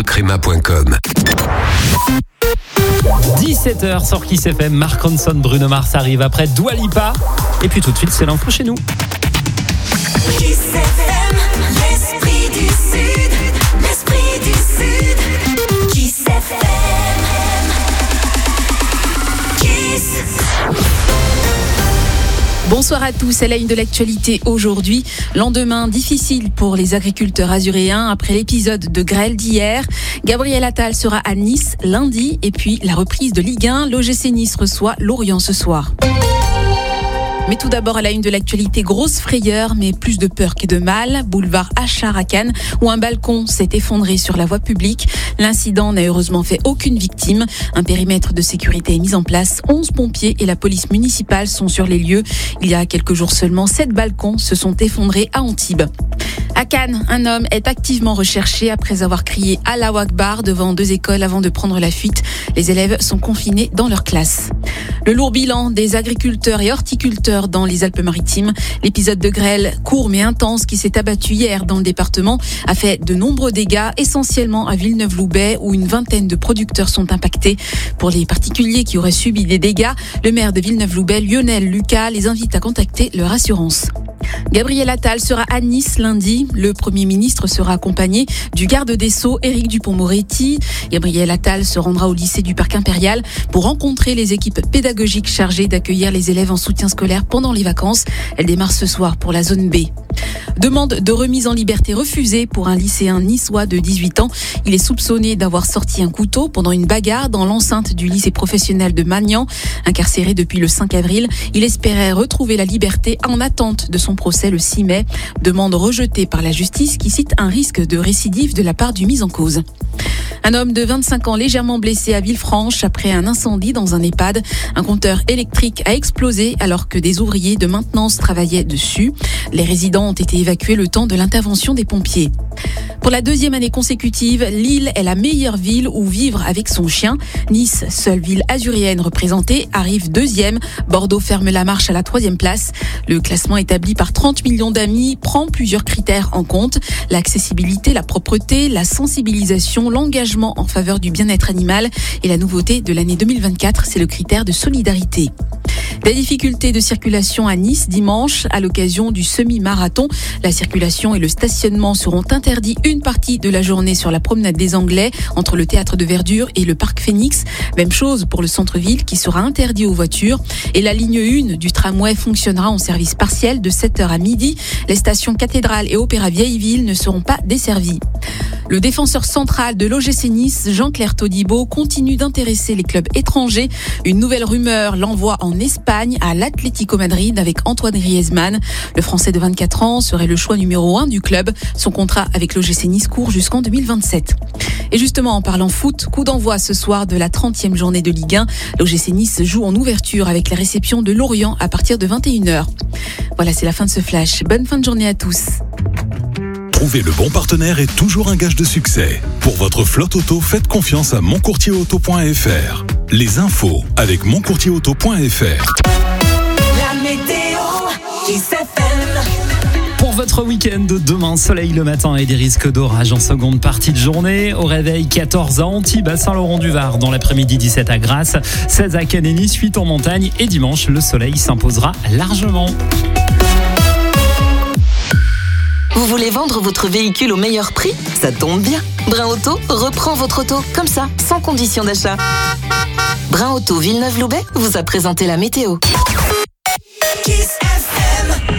crema.com. 17h sur Kiss FM, Mark Ronson, Bruno Mars arrive après Dua Lipa. Et puis tout de suite, c'est l'info chez nous. Kiss FM, l'esprit du Sud, l'esprit du Sud. Kiss FM, Kiss. Bonsoir à tous, à la une de l'actualité aujourd'hui. Lendemain difficile pour les agriculteurs azuréens après l'épisode de grêle d'hier. Gabriel Attal sera à Nice lundi et puis la reprise de Ligue 1. L'OGC Nice reçoit Lorient ce soir. Mais tout d'abord à la une de l'actualité, grosse frayeur, mais plus de peur que de mal. Boulevard Achard à Cannes, où un balcon s'est effondré sur la voie publique. L'incident n'a heureusement fait aucune victime. Un périmètre de sécurité est mis en place. 11 pompiers et la police municipale sont sur les lieux. Il y a quelques jours seulement, 7 balcons se sont effondrés à Antibes. À Cannes, un homme est activement recherché après avoir crié Allahu Akbar devant 2 écoles avant de prendre la fuite. Les élèves sont confinés dans leur classe. Le lourd bilan des agriculteurs et horticulteurs dans les Alpes-Maritimes. L'épisode de grêle court mais intense qui s'est abattu hier dans le département a fait de nombreux dégâts, essentiellement à Villeneuve-Loubet où une vingtaine de producteurs sont impactés. Pour les particuliers qui auraient subi des dégâts, le maire de Villeneuve-Loubet, Lionel Lucas, les invite à contacter leur assurance. Gabriel Attal sera à Nice lundi. Le Premier ministre sera accompagné du garde des Sceaux, Éric Dupond-Moretti. Gabriel Attal se rendra au lycée du Parc Impérial pour rencontrer les équipes pédagogiques chargées d'accueillir les élèves en soutien scolaire pendant les vacances. Elle démarre ce soir pour la zone B. Demande de remise en liberté refusée pour un lycéen niçois de 18 ans. Il est soupçonné d'avoir sorti un couteau pendant une bagarre dans l'enceinte du lycée professionnel de Magnan. Incarcéré depuis le 5 avril, il espérait retrouver la liberté en attente de son procès le 6 mai. Demande rejetée par la justice qui cite un risque de récidive de la part du mis en cause. Un homme de 25 ans légèrement blessé à Villefranche après un incendie dans un EHPAD. Un compteur électrique a explosé alors que des ouvriers de maintenance travaillaient dessus. Les résidents ont été évacués le temps de l'intervention des pompiers. Pour la 2e année consécutive, Lille est la meilleure ville où vivre avec son chien. Nice, seule ville azuréenne représentée, arrive 2e. Bordeaux ferme la marche à la 3e place. Le classement établi par 30 millions d'amis prend plusieurs critères en compte. L'accessibilité, la propreté, la sensibilisation, l'engagement en faveur du bien-être animal. Et la nouveauté de l'année 2024, c'est le critère de solidarité. Des difficultés de circulation à Nice dimanche à l'occasion du semi-marathon. La circulation et le stationnement seront interdits une partie de la journée sur la promenade des Anglais entre le théâtre de Verdure et le parc Phoenix. Même chose pour le centre-ville qui sera interdit aux voitures. Et la ligne 1 du tramway fonctionnera en service partiel de 7h à midi. Les stations Cathédrale et Opéra Vieille-Ville ne seront pas desservies. Le défenseur central de l'OGC Nice, Jean-Claire Todibo, continue d'intéresser les clubs étrangers. Une nouvelle rumeur l'envoie en Espagne à l'Atlético Madrid avec Antoine Griezmann. Le Français de 24 ans serait le choix numéro 1 du club. Son contrat avec l'OGC Nice court jusqu'en 2027. Et justement, en parlant foot, coup d'envoi ce soir de la 30e journée de Ligue 1. L'OGC Nice joue en ouverture avec la réception de Lorient à partir de 21h. Voilà, c'est la fin de ce flash. Bonne fin de journée à tous. Trouver le bon partenaire est toujours un gage de succès. Pour votre flotte auto, faites confiance à moncourtierauto.fr. Les infos avec moncourtierauto.fr. La météo, Kiss FM. Pour votre week-end de demain, soleil le matin et des risques d'orage en seconde partie de journée. Au réveil, 14 à Antibes, à Saint-Laurent-du-Var. Dans l'après-midi, 17 à Grasse, 16 à Cannes et Nice, 8 en montagne. Et dimanche, le soleil s'imposera largement. Vous voulez vendre votre véhicule au meilleur prix ? Ça tombe bien. Brin Auto reprend votre auto, comme ça, sans condition d'achat. Brin Auto Villeneuve-Loubet vous a présenté la météo. Kiss FM.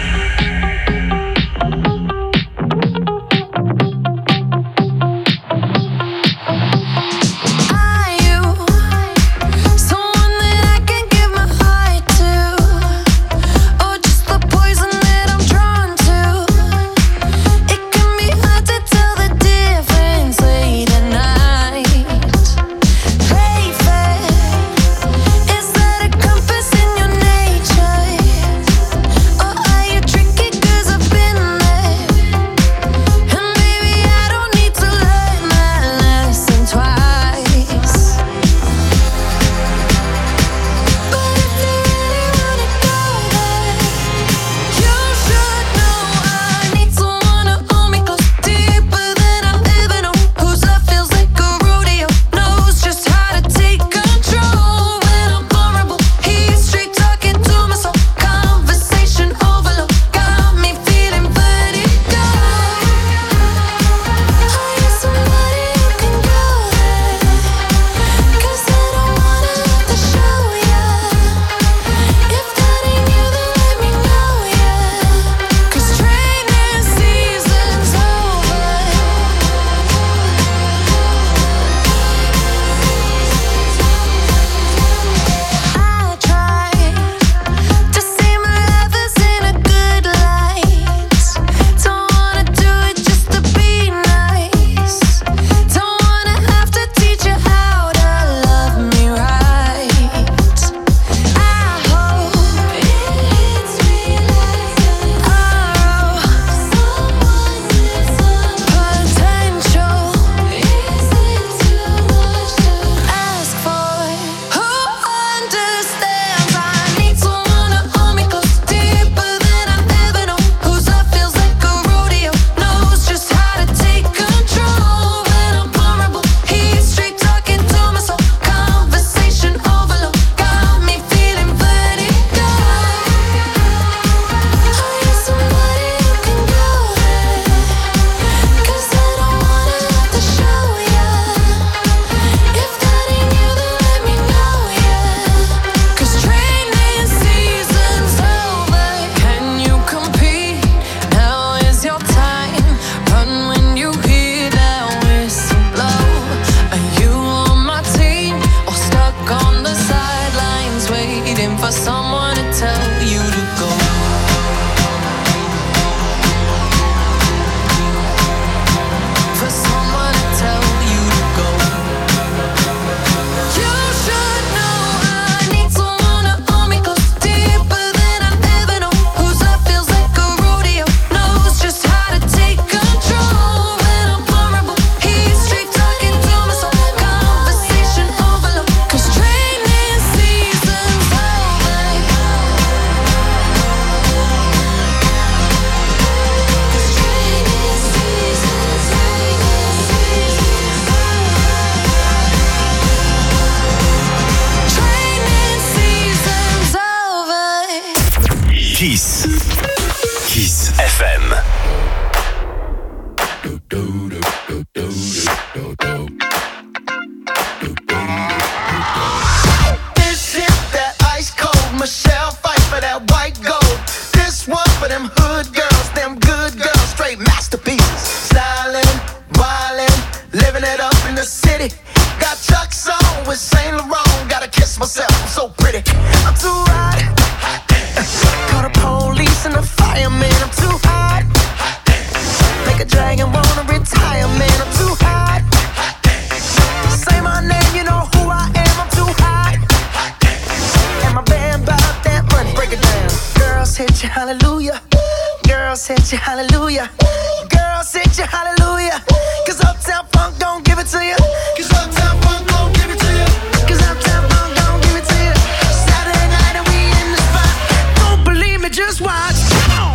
city. Got Chuck's on with Saint Laurent. Gotta kiss myself, I'm so pretty. I'm too hot. Call the police and the fireman. I'm too hot. Make a dragon wanna retire, man. I'm too hot. Say my name, you know who I am. I'm too hot. And my band bought that money. Break it down. Girls hit you, hallelujah. Girls hit you, hallelujah. Girls hit you, hallelujah. Cause Uptown Funk don't give it to you. Cause Uptown Funk don't give it to you. Cause Uptown Funk don't give it to you. Saturday night and we in the spot. Don't believe me, just watch. Come on.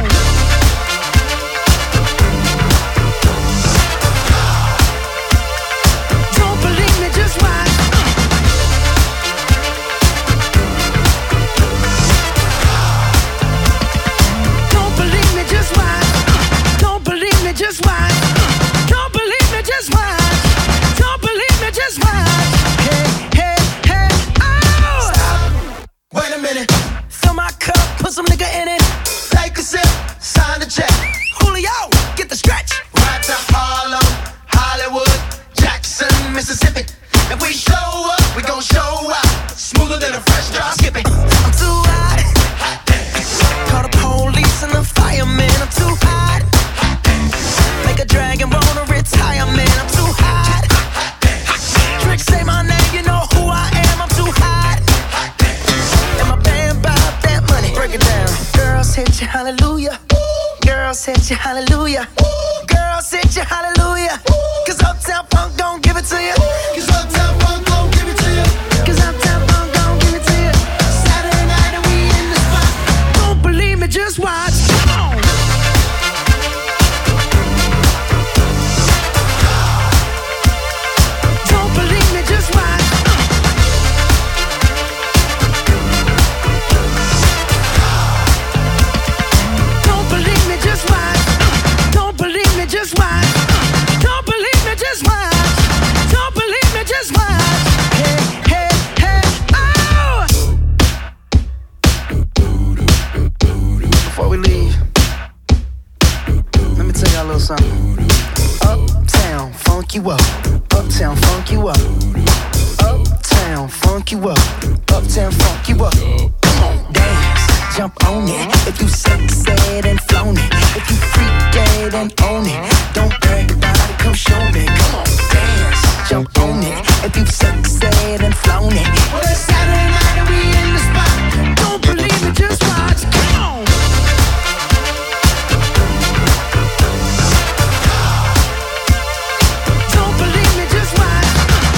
Don't believe me, just watch. Don't believe me, just watch. Don't believe me, just watch. Don't believe me, just watch. Don't believe me, just watch. Hey, hey, hey, oh! Stop. Wait a minute. Fill my cup, put some nigga in it. Take a sip, sign the check. Julio, get the stretch. Right to Harlem, Hollywood, Jackson, Mississippi. If we show up, we gon' show out. Smoother than a fresh drop. Skip it. I'm too hot. Call the police and the fireman. I'm too hot. Make a dragon wanna retire, man. I'm too hot. Trick, say my name, you know who I am. I'm too hot. And my band bought that money. Break it down. Girls hit you, hallelujah. Girls hit you, hallelujah. Girls hit you, hallelujah. Cause Uptown Funk don't give it to you. Cause Uptown Funk don't give it to you. Cause Uptown Funk don't give it to you. Saturday night and we in the spot. Don't believe me, just watch. Come on. Don't believe me, just watch. Don't believe me, just watch. Don't believe me, just watch. Don't believe me, just watch. Don't believe me, just watch. Hey, hey, hey, oh! Before we leave, let me tell y'all a little something. Uptown, funk you up. Uptown, funk you up. Uptown, funk you up. Uptown, funk you up. Come on, dance, jump on it. If you sexed and flown it. If you freak dead and own it. Don't brag about it, come show me. Come on, dance, jump on it. If you sexed and flown it. Well, it's Saturday night and we in the spot. Don't believe it, just watch. Come on. Don't believe me, just watch.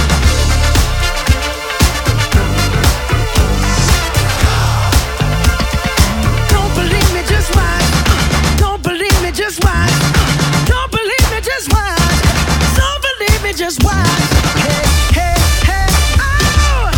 Don't believe me, just watch. Don't believe me, just watch. Don't believe me, just watch. Don't believe me, just watch. Hey, hey, hey, oh!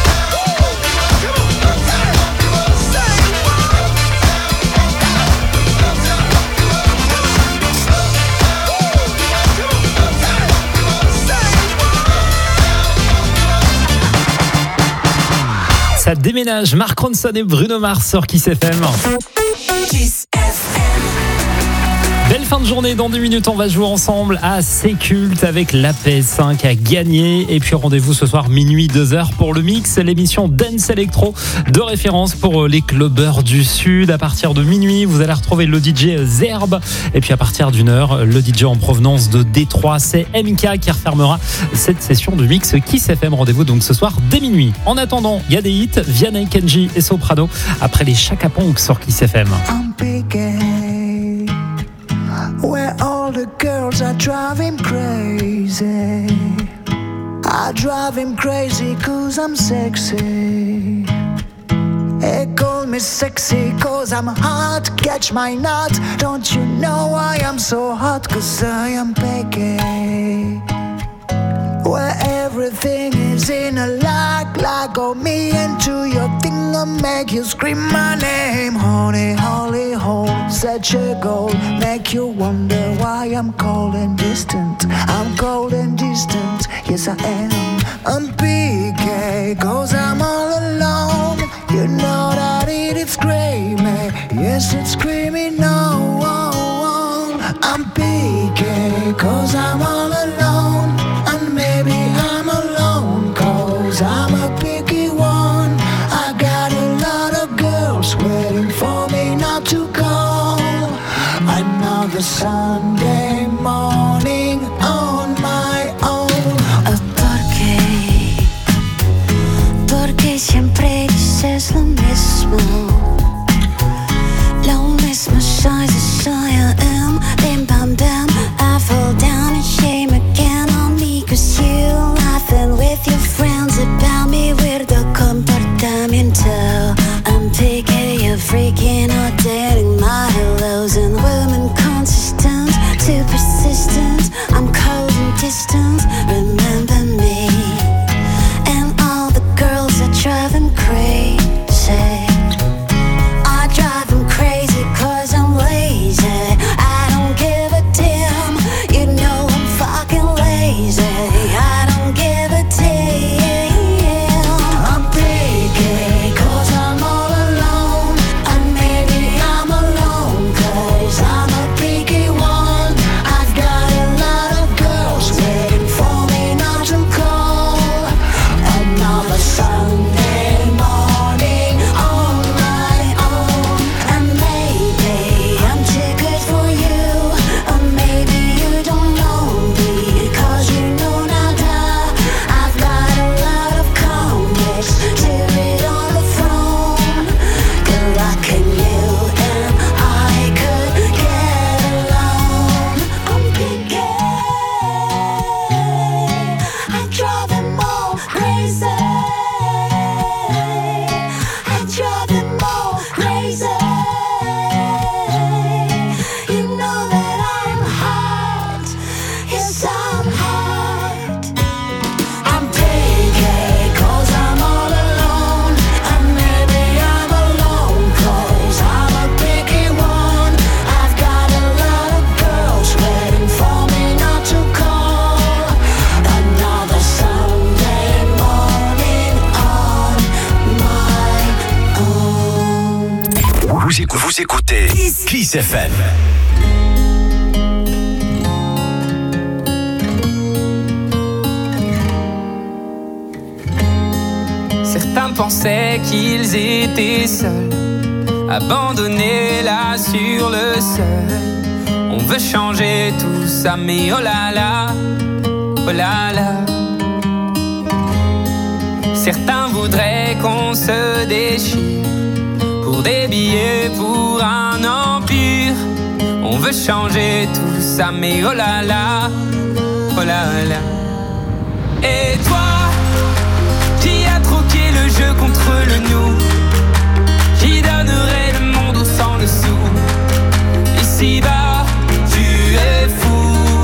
Ça déménage. Mark Ronson et Bruno Mars sur Kiss FM. Kiss FM. Belle fin de journée, dans 2 minutes on va jouer ensemble à C'est Culte avec la PS5 à gagner. Et puis rendez-vous ce soir minuit 2h pour le mix, l'émission Dance Electro de référence pour les clubbers du Sud. À partir de minuit vous allez retrouver le DJ Zerbe. Et puis à partir d'1h, le DJ en provenance de Détroit, c'est MK qui refermera cette session de mix Kiss FM. Rendez-vous donc ce soir dès minuit. En attendant, il y a des hits, Vianney, Kenji et Soprano après les Chaka Ponk sur Kiss FM. I'm picking where all the girls are driving crazy. I drive him crazy cause I'm sexy. They call me sexy cause I'm hot. Catch my nut. Don't you know why I'm so hot? Cause I am picky where everything is in a lock on me into your thing and make you scream my name. Honey, holy hole, such a goal. Make you wonder why I'm cold and distant. I'm cold and distant, yes I am. I'm PK, cause I'm all alone. You know that it's screaming, yes it's screaming no. I'm PK, cause I'm all alone. And maybe with your friends about mi weirdo comportamiento. I'm picky, you're freaking out, dating my hellos and women consistent, too persistent. I'm cold and distant, remember me. And all the girls that drive him crazy. I drive him crazy 'cause I'm lazy. I don't give a damn, you know I'm fucking lazy. I don't give a damn. I'm picky 'cause I'm all alone. And maybe I'm alone 'cause I'm a picky one. I've got a lot of girls waiting for me not to call. Another Sunday morning on my own. And maybe I'm too good for you, or maybe you don't know me, 'cause you know nada. I've got a lot of comics to read on the phone. Good luck in you and I could get along. I'm picky, I drive them all crazy. I drive them all crazy. You know that I'm hot. Yes, I'm hot. I'm picky 'cause I'm all alone. And maybe I'm alone 'cause I'm a picky one. I've got a lot of girls waiting for me not to call. Another Sunday morning on my own. Vous écoutez Kiss FM. Certains pensaient qu'ils étaient seuls, abandonnés là sur le seuil. On veut changer tout ça, mais oh là là, oh là là. Certains voudraient qu'on se déchire pour des billets, pour un empire. On veut changer tout ça, mais oh là là, oh là là. Et toi, qui a troqué le jeu contre le nous, qui donnerait le monde au sang le sou. Ici-bas, tu es fou.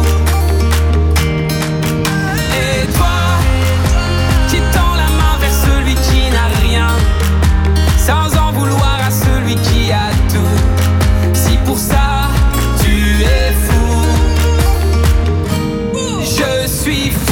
Et toi, qui tend la main vers celui qui n'a rien, sans en vouloir à celui qui a tout. Si pour ça, tu es fou, je suis fou.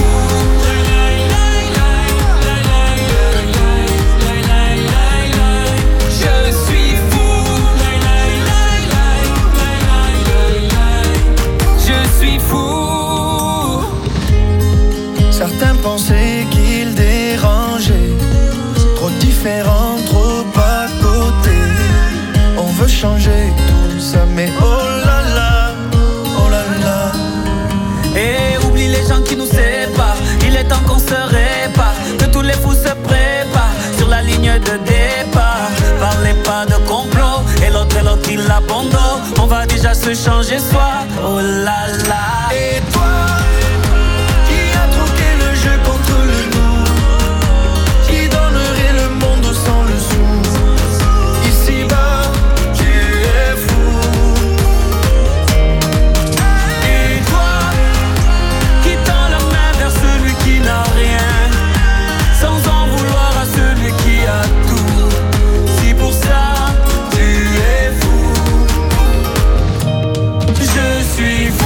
Certains pensaient qu'ils dérangeaient, trop différents, trop à côté. On veut changer tout ça, mais oh là là, oh là là. Et oublie les gens qui nous séparent, il est temps qu'on se répare, que tous les fous se préparent sur la ligne de départ. Parlez pas de complot, et l'autre il abandonne. On va déjà se changer soi, oh là là. Et toi, contre le nous, qui donnerait le monde sans le sou. Ici-bas, tu es fou. Et toi, qui tend la main vers celui qui n'a rien, sans en vouloir à celui qui a tout. Si pour ça, tu es fou, je suis fou.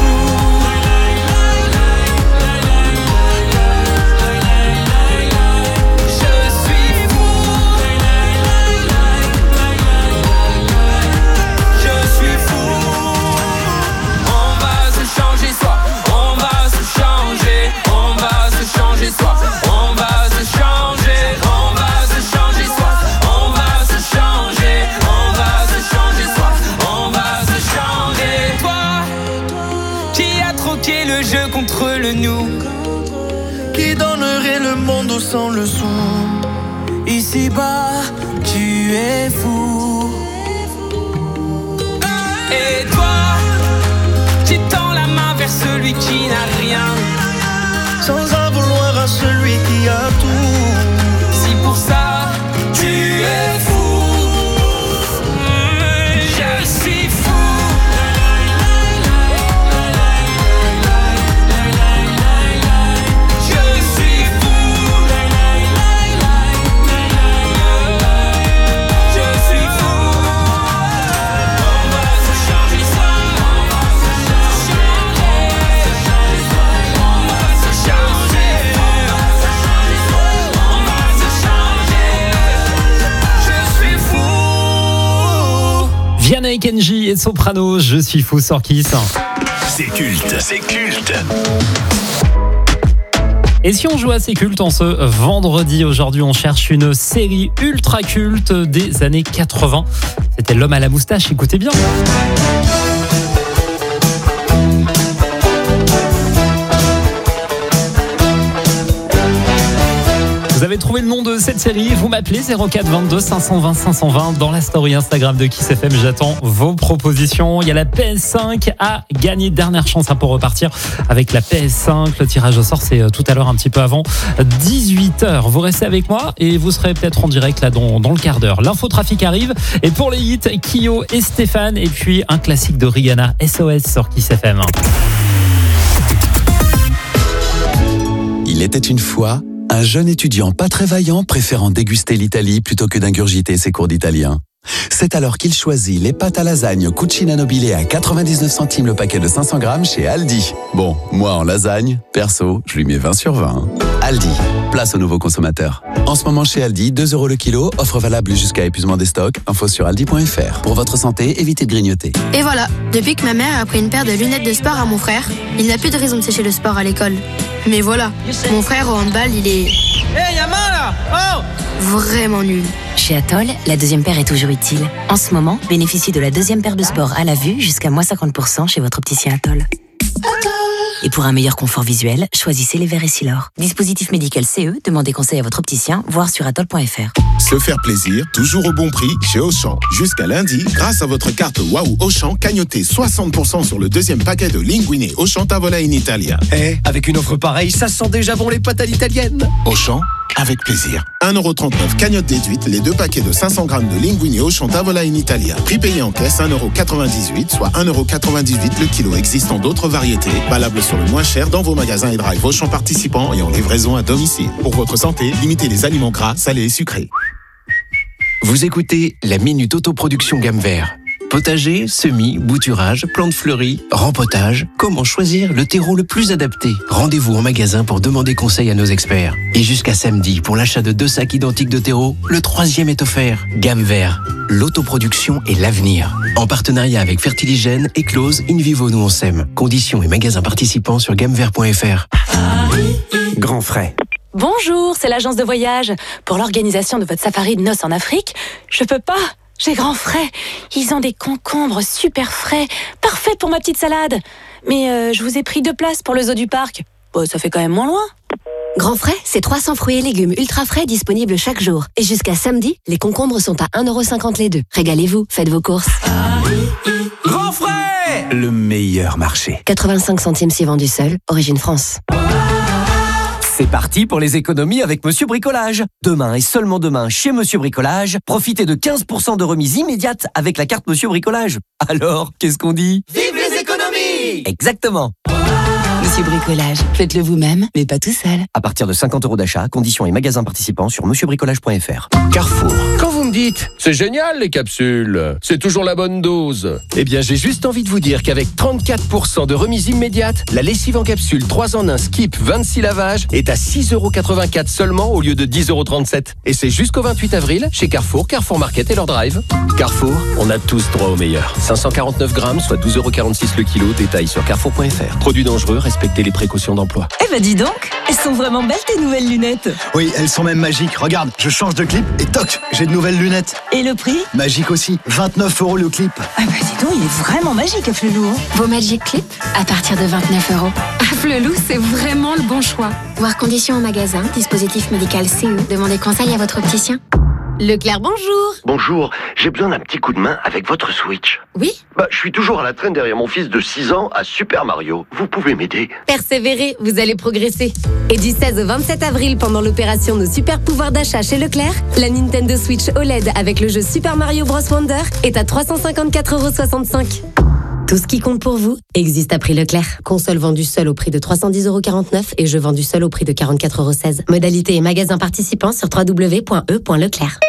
Le jeu contre le nous, qui donnerait le monde sans le sou. Ici-bas, tu es fou. Et toi, qui tends la main vers celui qui n'a rien, sans en vouloir à celui qui a Kenji et Soprano, je suis fou sur Kiss. C'est culte, c'est culte. Et si on joue à C'est culte en ce vendredi, aujourd'hui on cherche une série ultra culte des années 80. C'était L'homme à la moustache, écoutez bien. Vous avez trouvé le nom de cette série, vous m'appelez 04 22 520 520 dans la story Instagram de Kiss FM. J'attends vos propositions. Il y a la PS5 à gagner. Dernière chance pour repartir avec la PS5. Le tirage au sort, c'est tout à l'heure, un petit peu avant 18h. Vous restez avec moi et vous serez peut-être en direct là dans le quart d'heure. L'infotrafic arrive. Et pour les hits, Kyo et Stéphane. Et puis un classique de Rihanna, SOS sur Kiss FM. Il était une fois un jeune étudiant pas très vaillant préférant déguster l'Italie plutôt que d'ingurgiter ses cours d'italien. C'est alors qu'il choisit les pâtes à lasagne Cucina Nobile à 99 centimes le paquet de 500 grammes chez Aldi. Bon, moi en lasagne, perso, je lui mets 20 sur 20. Aldi, place aux nouveaux consommateurs. En ce moment chez Aldi, 2 € le kilo, offre valable jusqu'à épuisement des stocks. Info sur aldi.fr. Pour votre santé, évitez de grignoter. Et voilà, depuis que ma mère a pris une paire de lunettes de sport à mon frère, il n'a plus de raison de sécher le sport à l'école. Mais voilà, mon frère au handball, il est... Hey, y'a main là! Oh! Vraiment nul. Chez Atoll, la deuxième paire est toujours utile. En ce moment, bénéficiez de la deuxième paire de sport à la vue jusqu'à moins 50% chez votre opticien Atoll. Et pour un meilleur confort visuel, choisissez les verres Essilor. Dispositif médical CE, demandez conseil à votre opticien, voire sur atoll.fr. Se faire plaisir, toujours au bon prix chez Auchan. Jusqu'à lundi, grâce à votre carte Waouh Auchan, cagnotez 60% sur le deuxième paquet de linguine Auchan Tavola in Italia. Avec une offre pareille, ça sent déjà bon les pâtes à l'italienne. Auchan, avec plaisir. 1,39€ cagnotte déduite, les 2 paquets de 500 grammes de linguine Auchan Tavola in Italia. Prix payé en caisse 1,98€, soit 1,98€ le kilo. Existant d'autres variétés, valables sur le moins cher dans vos magasins et drive Auchan participants et en livraison à domicile. Pour votre santé, limitez les aliments gras, salés et sucrés. Vous écoutez la Minute Autoproduction Gamme Vert. Potager, semis, bouturage, plantes fleuries, rempotage. Comment choisir le terreau le plus adapté? Rendez-vous en magasin pour demander conseil à nos experts. Et jusqu'à samedi, pour l'achat de 2 sacs identiques de terreau, le 3e est offert. Gamme Vert, l'autoproduction et l'avenir. En partenariat avec Fertiligène, Eclose, InVivo, nous on s'aime. Conditions et magasins participants sur gammevert.fr. Grand frais. Bonjour, c'est l'agence de voyage. Pour l'organisation de votre safari de noces en Afrique, je peux pas. J'ai grand frais. Ils ont des concombres super frais, parfaits pour ma petite salade. Mais je vous ai pris 2 places pour le zoo du parc. Bon, ça fait quand même moins loin. Grand frais, c'est 300 fruits et légumes ultra frais disponibles chaque jour. Et jusqu'à samedi, les concombres sont à 1,50€ les 2. Régalez-vous, faites vos courses. Grand frais, le meilleur marché. 85 centimes si vendu seul, origine France. C'est parti pour les économies avec Monsieur Bricolage. Demain et seulement demain, chez Monsieur Bricolage, profitez de 15% de remise immédiate avec la carte Monsieur Bricolage. Alors, qu'est-ce qu'on dit? Vive les économies! Exactement. Monsieur Bricolage, faites-le vous-même, mais pas tout seul. À partir de 50€ d'achat, conditions et magasins participants sur monsieurbricolage.fr. Carrefour. Quand vous me dites, c'est génial les capsules, c'est toujours la bonne dose. Eh bien, j'ai juste envie de vous dire qu'avec 34% de remise immédiate, la lessive en capsule 3 en 1 Skip 26 lavages est à 6,84€ seulement au lieu de 10,37€. Et c'est jusqu'au 28 avril chez Carrefour, Carrefour Market et leur drive. Carrefour, on a tous droit au meilleur. 549 grammes, soit 12,46€ le kilo. Détail sur carrefour.fr. Produits dangereux, respectez les précautions d'emploi. Eh ben dis donc, elles sont vraiment belles tes nouvelles lunettes. Oui, elles sont même magiques. Regarde, je change de clip et toc, j'ai de nouvelles lunettes. Et le prix? Magique aussi, 29€ le clip. Ah bah dis donc, il est vraiment magique Afflelou. Vos Magic Clip à partir de 29€. Afflelou, c'est vraiment le bon choix. Voir conditions en magasin, dispositif médical CE. Demandez conseil à votre opticien. Leclerc, bonjour. Bonjour, j'ai besoin d'un petit coup de main avec votre Switch. Oui? Je suis toujours à la traîne derrière mon fils de 6 ans à Super Mario. Vous pouvez m'aider? Persévérez, vous allez progresser. Et du 16 au 27 avril, pendant l'opération Nos Super Pouvoirs d'achat chez Leclerc, la Nintendo Switch OLED avec le jeu Super Mario Bros Wonder est à 354,65€. Tout ce qui compte pour vous existe à prix Leclerc. Console vendue seule au prix de 310,49€ et jeu vendu seul au prix de 44,16€. Modalité et magasins participants sur www.e.leclerc.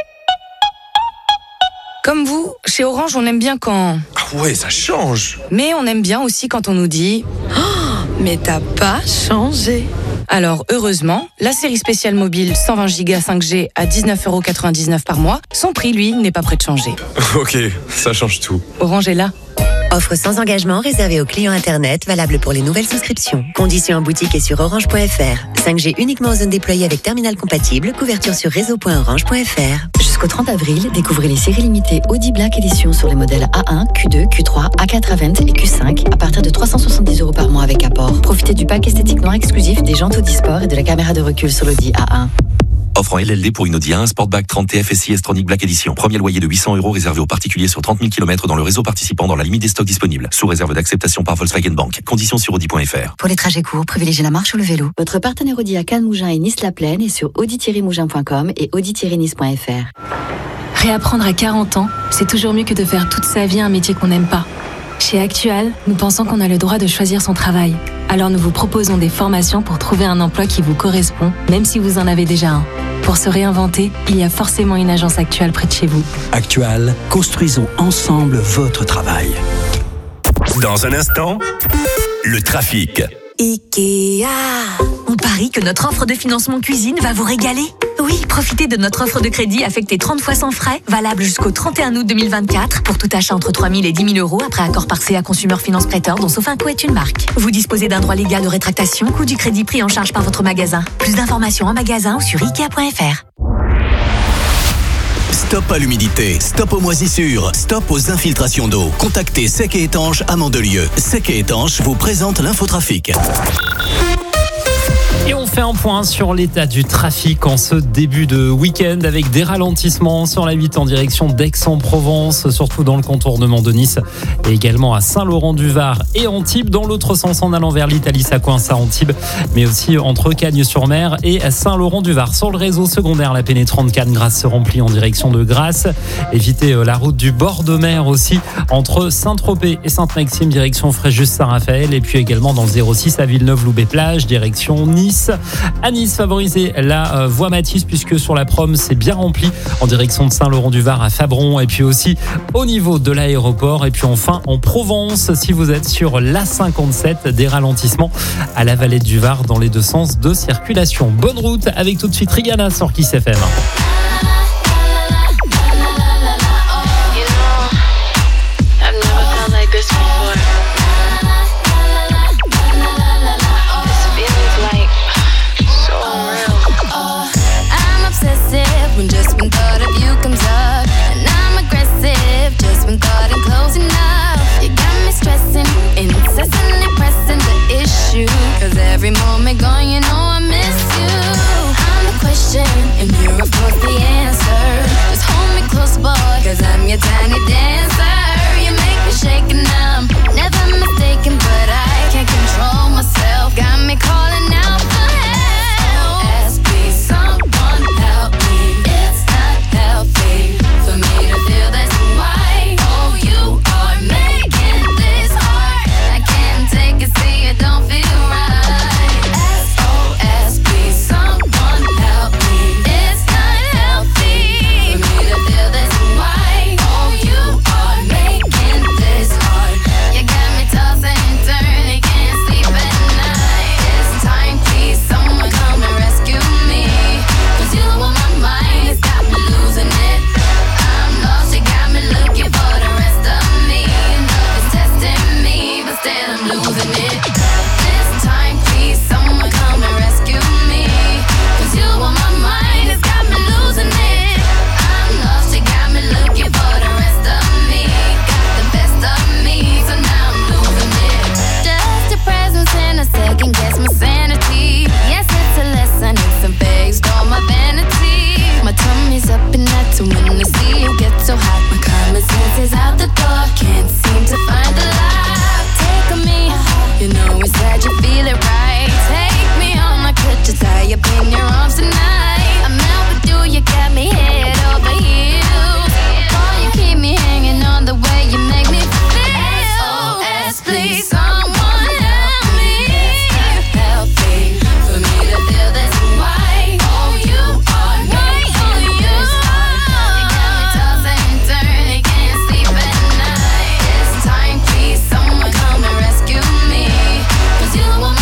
Comme vous, chez Orange, on aime bien quand... Ah ouais, ça change. Mais on aime bien aussi quand on nous dit... Oh, Mais t'as pas changé. Alors, heureusement, la série spéciale mobile 120 Go 5G à 19,99€ par mois, son prix, lui, n'est pas prêt de changer. Ok, ça change tout. Orange est là. Offre sans engagement réservée aux clients Internet, valable pour les nouvelles souscriptions. Conditions en boutique et sur orange.fr. 5G uniquement en zone déployée avec terminal compatible. Couverture sur réseau.orange.fr. Jusqu'au 30 avril, découvrez les séries limitées Audi Black Edition sur les modèles A1, Q2, Q3, A4 Avant et Q5 à partir de 370€ par mois avec apport. Profitez du pack esthétiquement exclusif des jantes Audi Sport et de la caméra de recul sur l'Audi A1. Offre en LLD pour une Audi A1 Sportback 30 TFSI S-Tronic Black Edition. Premier loyer de 800€ réservé aux particuliers sur 30 000 km dans le réseau participant dans la limite des stocks disponibles. Sous réserve d'acceptation par Volkswagen Bank. Conditions sur Audi.fr. Pour les trajets courts, privilégiez la marche ou le vélo. Votre partenaire Audi à Cannes, Mougins et Nice-la-Plaine est sur audi-mougins.com et audi-nice.fr. Réapprendre à 40 ans, c'est toujours mieux que de faire toute sa vie un métier qu'on n'aime pas. Chez Actual, nous pensons qu'on a le droit de choisir son travail. Alors nous vous proposons des formations pour trouver un emploi qui vous correspond, même si vous en avez déjà un. Pour se réinventer, il y a forcément une agence Actual près de chez vous. Actual, construisons ensemble votre travail. Dans un instant, le trafic. Ikea. On parie que notre offre de financement cuisine va vous régaler. Oui, profitez de notre offre de crédit affectée 30 fois sans frais, valable jusqu'au 31 août 2024, pour tout achat entre 3 000 et 10 000 € après accord par CA Consumer Finance Prêteur, dont Sofinco est une marque. Vous disposez d'un droit légal de rétractation, coût du crédit pris en charge par votre magasin. Plus d'informations en magasin ou sur Ikea.fr. Stop à l'humidité, stop aux moisissures, stop aux infiltrations d'eau. Contactez Sec et Étanche à Mandelieu. Sec et Étanche vous présente l'infotrafic. Et on fait un point sur l'état du trafic en ce début de week-end avec des ralentissements sur la 8 en direction d'Aix-en-Provence, surtout dans le contournement de Nice et également à Saint-Laurent-du-Var et Antibes. Dans l'autre sens, en allant vers l'Italie, ça coince à Antibes, mais aussi entre Cagnes-sur-Mer et Saint-Laurent-du-Var. Sur le réseau secondaire, la pénétrante Cannes-Grasse se remplit en direction de Grasse. Évitez la route du bord de mer aussi entre Saint-Tropez et Sainte-Maxime, direction Fréjus-Saint-Raphaël. Et puis également dans le 06 à Villeneuve-Loubet-Plage, direction Nice. À Nice, favorisez la voie Matisse puisque sur la prom c'est bien rempli en direction de Saint-Laurent-du-Var à Fabron et puis aussi au niveau de l'aéroport. Et puis enfin en Provence, si vous êtes sur l'A57, des ralentissements à la vallée du Var dans les deux sens de circulation. Bonne route avec tout de suite Rihanna sur Kiss FM. When just when thought of you comes up, and I'm aggressive just when thought I'm close enough. You got me stressing, incessantly pressing the issue, 'cause every moment gone, you know I miss you. I'm the question, and you're of course the answer. Just hold me close, boy, 'cause I'm your tiny dancer. You make me shake and I'm never mistaken, but I can't control myself. Got me calling out for help. SOS, please, someone help me. It's not healthy for me to feel this way. Oh, you are making this hard. I can't take it, see it don't feel right. SOS, please, someone help me. It's not healthy for me to feel this way. Oh, you are making this hard. You got me tossing and turning, can't sleep at night. It's time, please, someone come and rescue me. 'Cause you on my mind, it's got me losing it. I'm lost, you got me looking for the rest of me. Love is testing me, but still I'm losing it. This time, please, someone come and rescue me. 'Cause you on my mind, it's got me losing it. I'm lost, you got me looking for the rest of me. Got the best of me, so now I'm losing it. Just your presence and a second guess my sanity. Yes, it's a lesson, it's a phase, all my vanity. My tummy's up and that's when I see you get so hot. My common sense is out the door, can't seem to find the light. Take on me, you know inside you feel it right. Take me on, I could just tie up in your arms tonight. I'm out with you, you got me head over heels. Boy, you keep me hanging on the way you make me feel. SOS, please, someone help me. It's not healthy for me to feel this way. Oh, you are making this hard. You got me tossing and turning, can't sleep at night. It's time, please, someone come and rescue me. 'Cause you on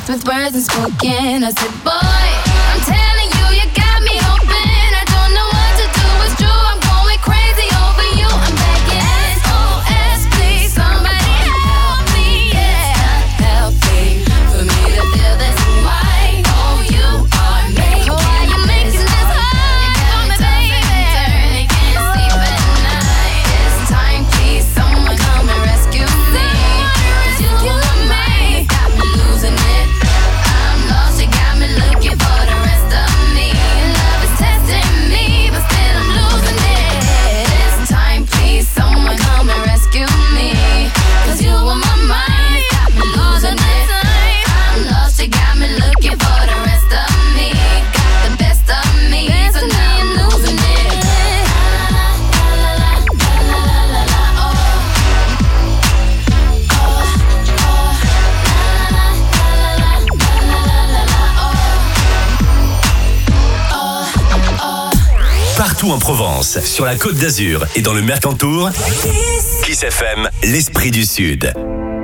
mouth with words unspoken. I said, boy, I'm telling you, you got me open. I don't know what to do, it's true, I'm going crazy over you. I'm begging, SOS, please, somebody help me, yeah. Help me, for me to feel this way. Oh, you are making, why you making this hard for me, baby? Can't sleep at night. This time, please, someone come and rescue me. 'Cause you are mine, got me losing it. I'm lost, you got me looking for the rest of me. Love is testing me, but still I'm losing it. This time, please, someone come and rescue me. 'Cause you are my mind, got me losing it. I'm lost, you got me looking for the rest of me. Got the best of me, so now I'm losing it. Partout en Provence, sur la Côte d'Azur et dans le Mercantour, Kiss FM, l'esprit du Sud.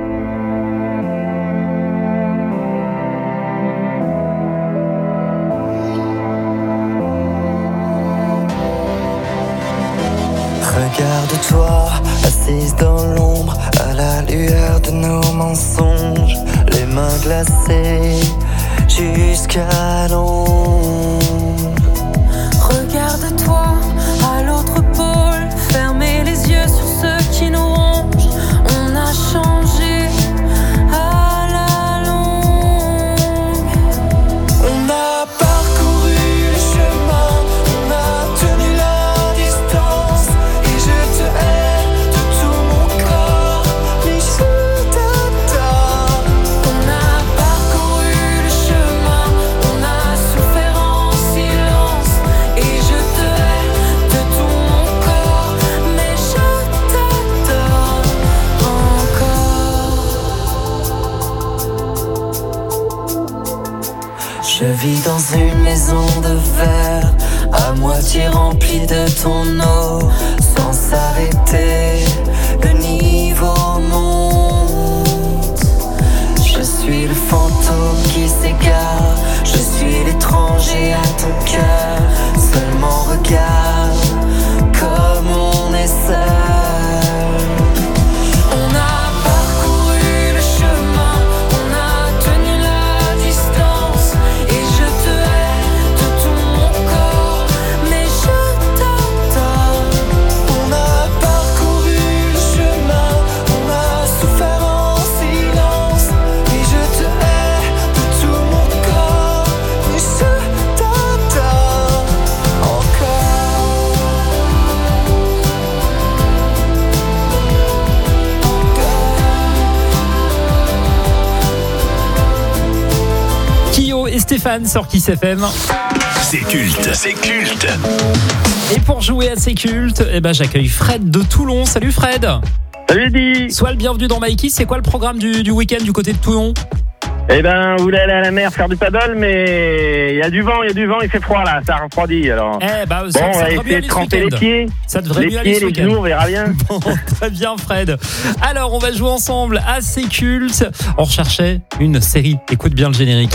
Regarde-toi, assise dans l'ombre, à la lueur de nos mensonges, les mains glacées jusqu'à l'ombre. Regarde-toi à l'autre pôle, fermez les yeux sur ceux qui nous rongent. On a changé à la longue. On a parcouru le chemin, on a tenu la distance, et je te hais de tout mon corps, mais je t'adore. On a parcouru le chemin, on a souffert en silence, et je te hais de tout mon corps, mais je t'adore encore. Je vis dans une maison de verre, à moitié remplie de ton eau, sans s'arrêter, le niveau monte. Je suis le fantôme qui s'égare, je suis l'étranger à ton cœur. Seulement regarde comme on est seul. On a parcouru le chemin, on a tenu la distance, et je te hais de tout mon corps, mais je t'adore. On a parcouru le chemin, on a souffert en silence, et je te hais de tout mon corps, mais je t'adore encore. Kyo et Stéphane sur Kiss FM. C'est culte, c'est culte. Et pour jouer à ces cultes, j'accueille Fred de Toulon. Salut Fred. Salut Eddie. Sois le bienvenu dans Mikey. C'est quoi le programme du week-end du côté de Toulon? Eh ben, vous voulez aller à la mer faire du paddle, mais il y a du vent, il fait froid là, ça refroidit alors. Ça on va devrait mieux essayer aller de ce tremper les week-end. pieds. Ça devrait les mieux aller pieds, ce les week-end. genoux, on verra bien. Bon, très bien Fred. Alors, on va jouer ensemble à ces cultes. On recherchait une série. Écoute bien le générique.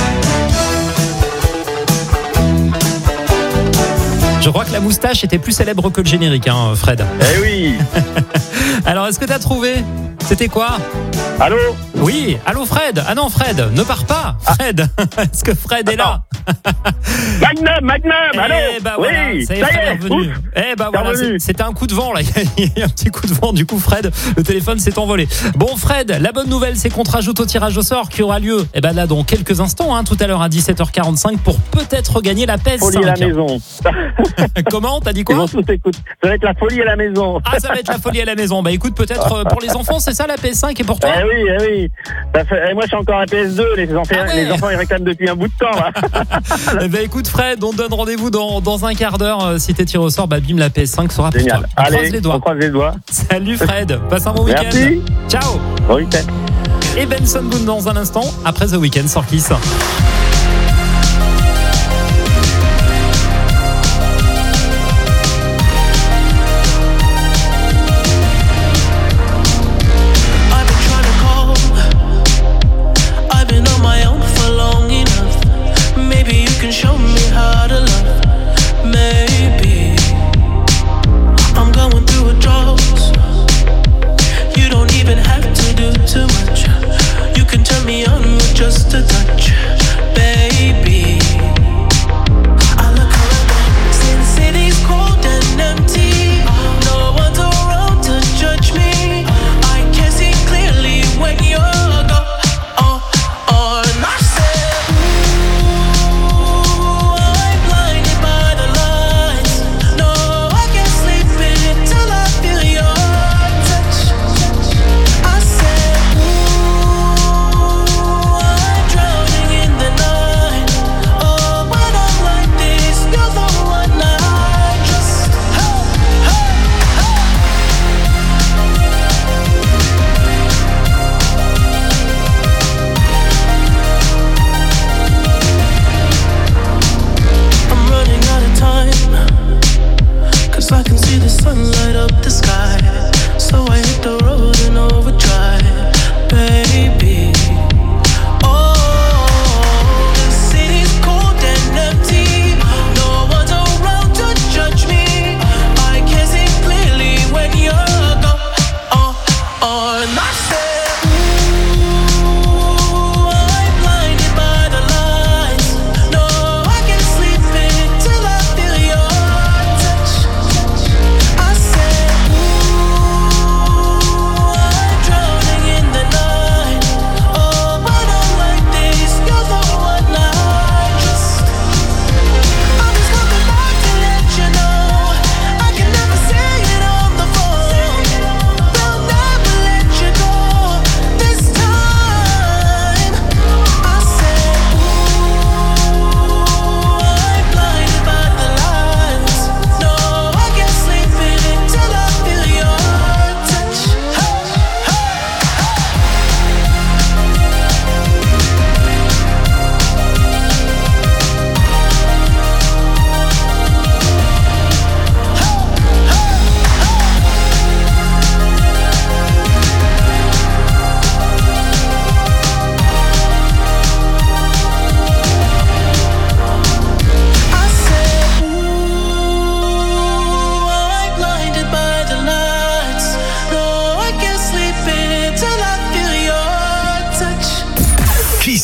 Je crois que la moustache était plus célèbre que le générique, hein, Fred. Eh oui. Alors, est-ce que t'as trouvé? C'était quoi? Allô? Oui, allô Fred. Ah non, Fred, ne pars pas. Fred, est-ce que Fred est là? Magnum, allô? Voilà, oui, ça y est, Fred est revenu. Voilà, c'était un coup de vent là. Il y a un petit coup de vent, du coup Fred, le téléphone s'est envolé. Bon Fred, la bonne nouvelle c'est qu'on te rajoute au tirage au sort qui aura lieu là dans quelques instants, tout à l'heure à 17h45 pour peut-être gagner la PS5. Folie à la maison. Comment? T'as dit quoi? Ça va être la folie à la maison. Ah, ça va être la folie à la maison. Bah écoute, peut-être pour les enfants, c'est ça la PS5 et pour toi? Eh oui. Moi je suis encore à PS2, les enfants ils réclament depuis un bout de temps là. Écoute Fred, on te donne rendez-vous dans un quart d'heure. Si t'es tiré au sort, bim, la PS5 sera pour toi. On croise les doigts. On croise les doigts. Salut Fred, passe un bon week-end. Merci. Ciao. Bon week-end. Et Benson Boone dans un instant, après The Weeknd sur Kiss. I've been on my own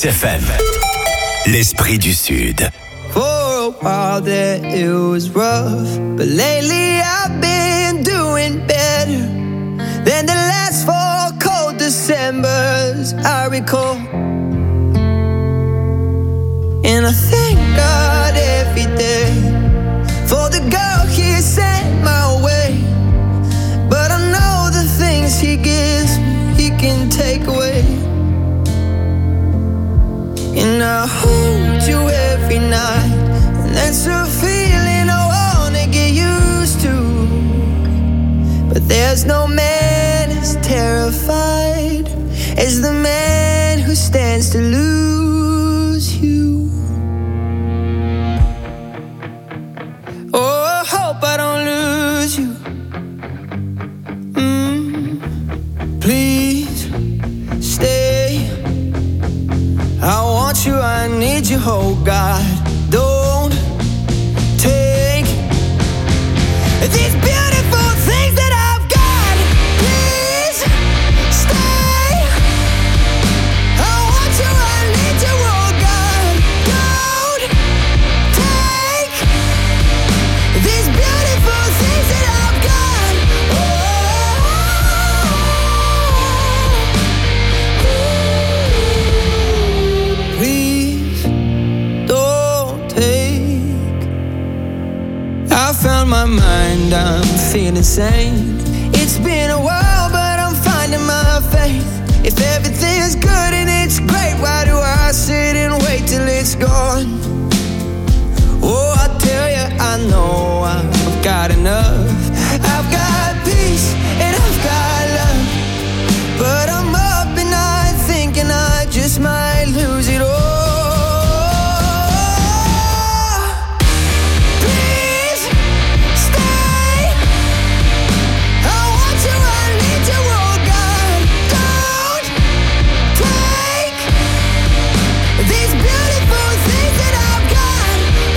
Kiss FM. L'esprit du Sud. For a while there it was rough, but lately I've been doing better than the last 4 cold Decembers I recall. And I thank God every day for the girl He sent my way. But I know the things He gives me, He can take away. And I hold you every night, and that's a feeling I wanna get used to. But there's no man as terrified as the man who stands to lose you. Oh, I hope I don't lose you. Please stay. I want you, I need you, oh God. Don't take these beautiful things that I've got. Please stay. I want you, I need you, oh God. Don't take these beautiful things that I've got. Please don't take. I found my mind, I'm feeling sane. It's been a while, but I'm finding my faith. If everything's good and it's great, why do I sit and wait till it's gone? Oh, I tell you, I know I've got enough. I've got peace and I've got love, but I'm up and I thinking I just might lose it all. Please stay. I want you, I need you, oh God. Don't take these beautiful things that I've got.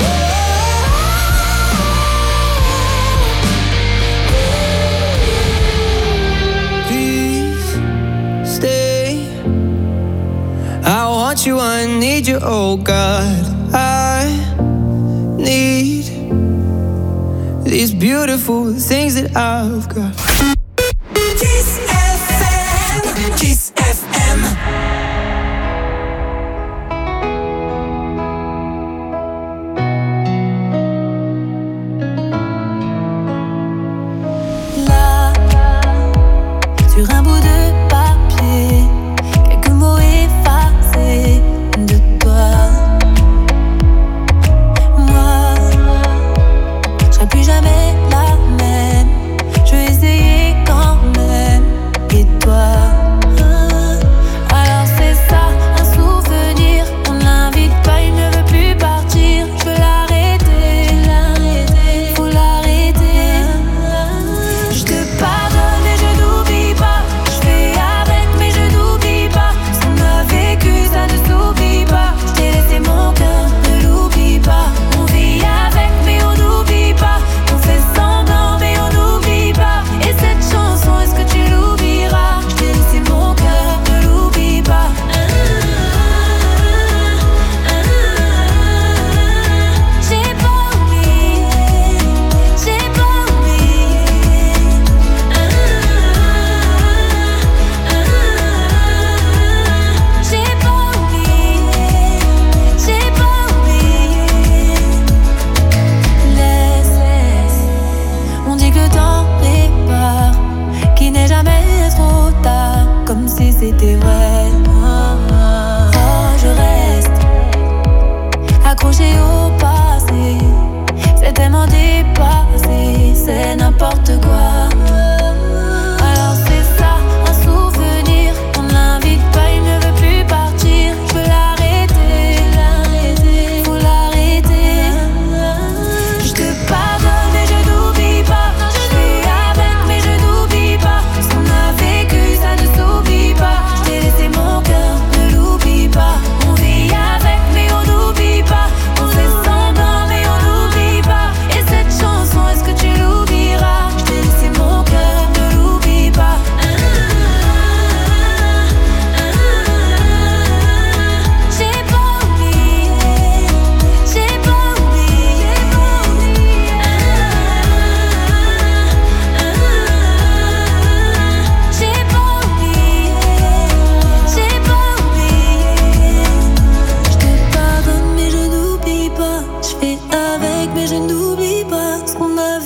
Please stay. I want you, I need you, oh God. I need these beautiful things that I've got. Kiss FM. Kiss FM. Là, sur un bout de papier, quelques mots effacés de toi. Moi, je serai plus jamais la même. Je vais essayer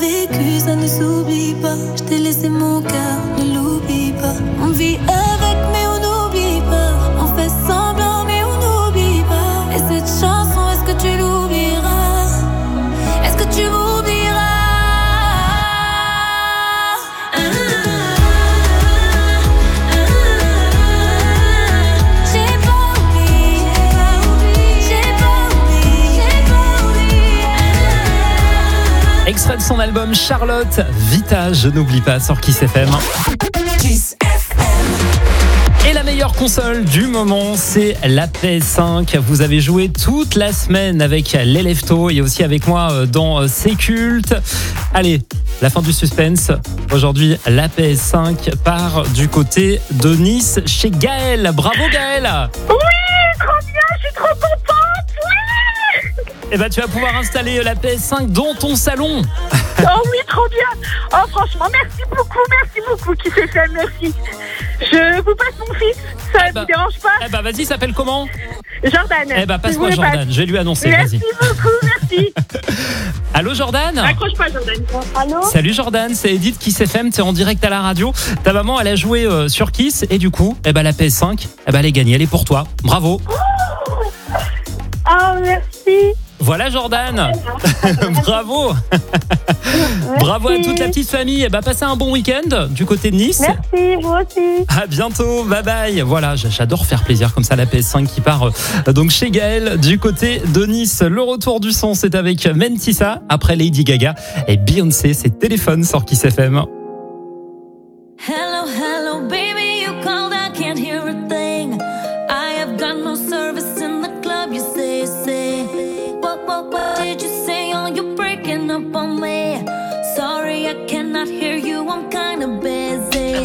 vécu, ça ne s'oublie pas. Je t'ai laissé mon cœur, ne l'oublie pas. On vit avec, mais on n'oublie pas. On fait semblant, mais on n'oublie pas. Et cette chanson, est-ce que tu l'oublieras? Est-ce que tu m'oublieras? J'ai pas oublié, j'ai pas oublié. Extrait de son album Charlotte, Vita, je n'oublie pas, sur Kiss FM. Et la meilleure console du moment, c'est la PS5. Vous avez joué toute la semaine avec les Leftos et aussi avec moi dans C'est Culte. Allez, la fin du suspense. Aujourd'hui, la PS5 part du côté de Nice chez Gaël. Bravo Gaël. Oui, trop bien, je suis trop contente, oui. Eh ben, tu vas pouvoir installer la PS5 dans ton salon. Oh oui, trop bien. Oh franchement, merci beaucoup, qui s'est fait, merci. Je vous passe mon fils, ça ne vous dérange pas? Eh ben, vas-y, s'appelle comment? Jordan. Eh ben, passe-moi Jordan, je vais lui annoncer, merci vas-y. Beaucoup, merci. Allô Jordan? Accroche pas Jordan. Allô? Salut Jordan, c'est Edith Kiss FM, t'es en direct à la radio. Ta maman, elle a joué sur Kiss et du coup, eh ben, la PS5, eh ben, elle est gagnée, elle est pour toi. Bravo. Oh, merci. Voilà Jordan. Bravo. Bravo à toute la petite famille. Eh ben, passez un bon week-end du côté de Nice. Merci, vous aussi. À bientôt, bye bye. Voilà, j'adore faire plaisir comme ça, la PS5 qui part donc chez Gaël du côté de Nice. Le retour du son, c'est avec Mentissa, après Lady Gaga et Beyoncé, c'est Téléphone sur Kiss FM. Hello, hello, baby, you called, I can't hear a thing. I have got no service in the club, you say. What did you say? Oh, you're breaking up on me. Sorry, I cannot hear you, I'm kinda busy.